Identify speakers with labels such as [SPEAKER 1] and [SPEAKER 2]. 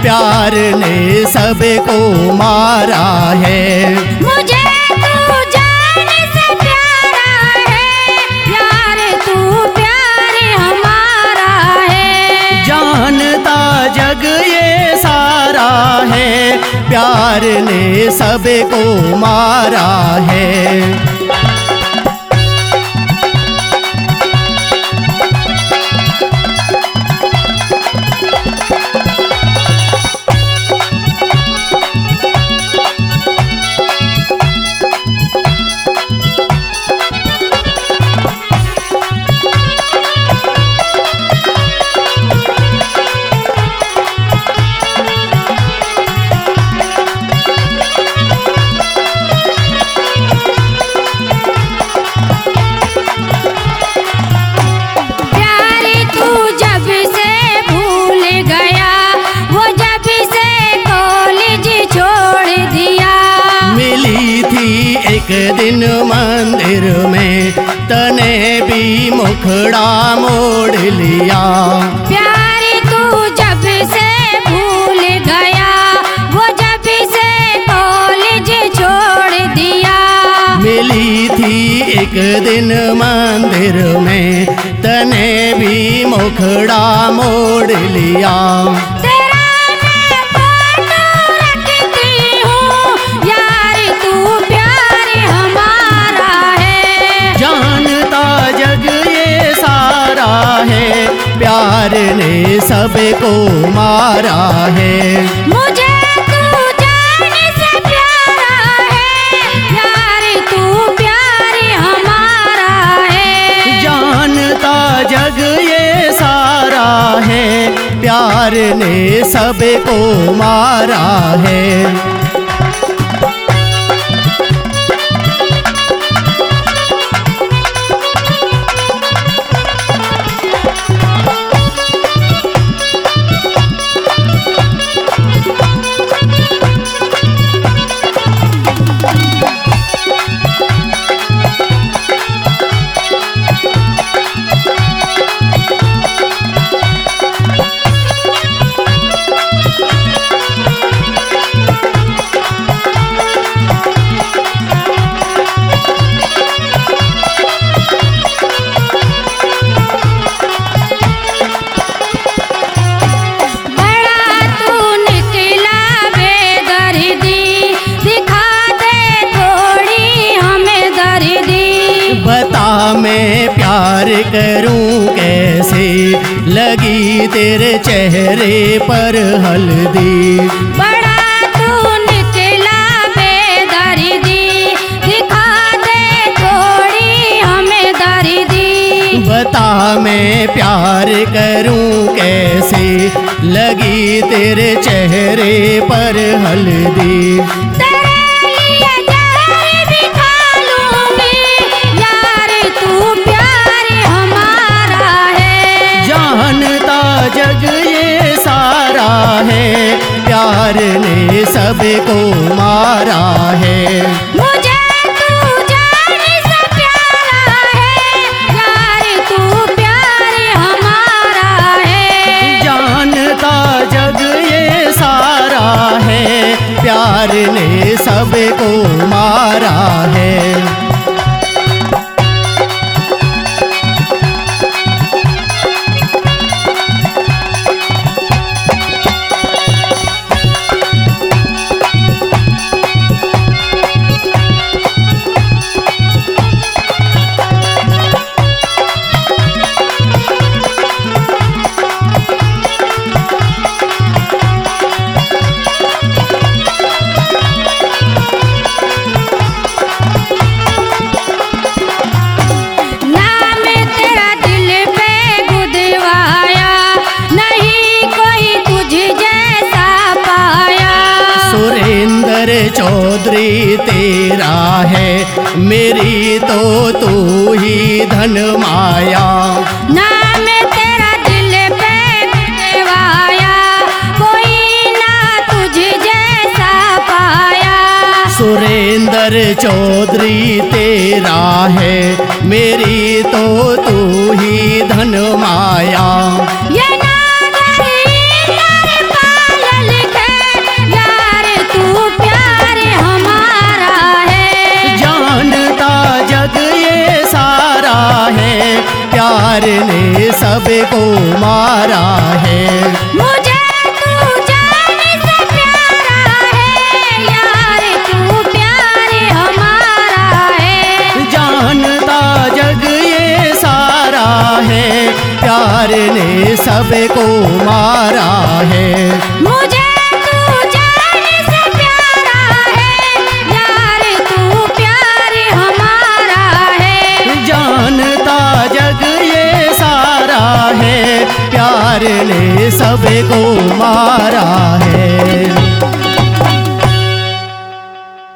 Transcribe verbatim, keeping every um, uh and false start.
[SPEAKER 1] प्यार ने सबको मारा है।
[SPEAKER 2] मुझे तू जान से प्यारा है, यार तू प्यार हमारा है।
[SPEAKER 1] जानता जग ये सारा है, प्यार ने सबको मारा है। एक दिन मंदिर में तने भी मुखड़ा मोड़ लिया।
[SPEAKER 2] प्यार तू जब से भूल गया, वो जब से कॉलेज छोड़ दिया।
[SPEAKER 1] मिली थी एक दिन मंदिर में तने भी मुखड़ा मोड़ लिया। प्यार ने सबको मारा है।
[SPEAKER 2] मुझे तू जान से प्यारा है, यार तू प्यार हमारा है।
[SPEAKER 1] जानता जग ये सारा है, प्यार ने सबको मारा है। मैं प्यार करूं कैसे, लगी तेरे चेहरे पर हल्दी।
[SPEAKER 2] बड़ा तू निकला बेदर्दी, दिखा दे थोड़ी हमें दर्दी।
[SPEAKER 1] बता मैं प्यार करूं कैसे, लगी तेरे चेहरे पर हल्दी। जग ये सारा है, प्यार ने सबको मारा है।
[SPEAKER 2] मुझे तू जान से प्यारा है, यार तू प्यार हमारा है।
[SPEAKER 1] जानता जग ये सारा है, प्यार ने सबको मारा है। चौधरी तेरा है, मेरी तो तू ही धन माया।
[SPEAKER 2] नाम तेरा दिल पे देवाया, कोई ना तुझ जैसा पाया।
[SPEAKER 1] सुरेंद्र चौधरी तेरा है, मेरी तो तू ही धन माया।
[SPEAKER 2] ये नागर इंद्र पालल
[SPEAKER 1] ने सबको मारा है।
[SPEAKER 2] मुझे तू जान से प्यारा है, यार तू प्यार हमारा है।
[SPEAKER 1] जानता जग ये सारा है, प्यार ने सबको मारा है।